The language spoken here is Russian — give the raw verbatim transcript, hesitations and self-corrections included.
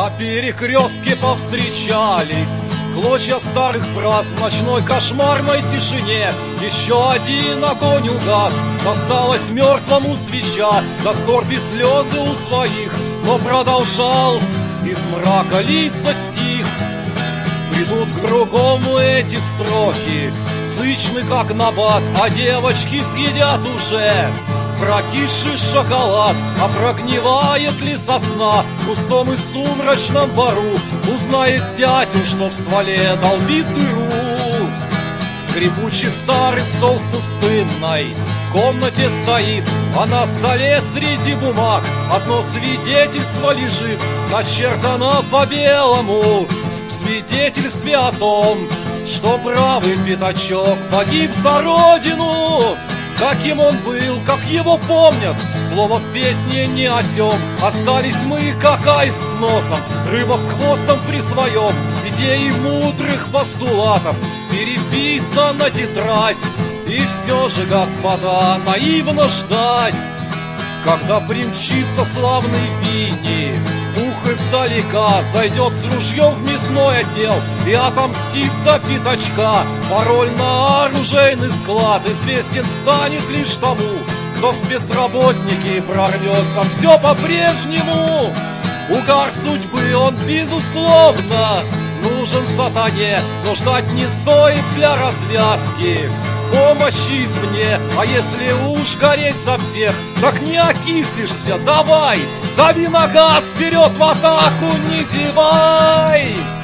На перекрестке повстречались клочья старых фраз в ночной кошмарной тишине. Еще один огонь угас, осталась мертвому свеча, до скорби слезы у своих, но продолжал из мрака литься стих. Придут к другому эти строки, сычны как набат, а девочки съедят уже прокисший шоколад. А прогнивает ли сосна в густом и сумрачном бору, узнает дятел, что в стволе долбит дыру. Скрипучий старый стол в пустынной комнате стоит, а на столе среди бумаг одно свидетельство лежит, начертано по-белому в свидетельстве о том, что правый пятачок погиб за родину. Каким он был, как его помнят, слово в песне не осем. Остались мы, как аист с носом, рыба с хвостом при своем. Идеи мудрых постулатов переписано на тетрадь. И все же, господа, наивно ждать, когда примчится славный Винни. Ух издалека зайдет с ружьем в мясной отдел и отомстит за пятачка. Пароль на оружейный склад известен станет лишь тому, кто в спецработники прорвется. Все по-прежнему. Угар судьбы, он безусловно нужен сатане, но ждать не стоит для развязки помощи извне. А если уж гореть за всех, так не окислишься. Давай, дави на газ, вперед в атаку, не зевай!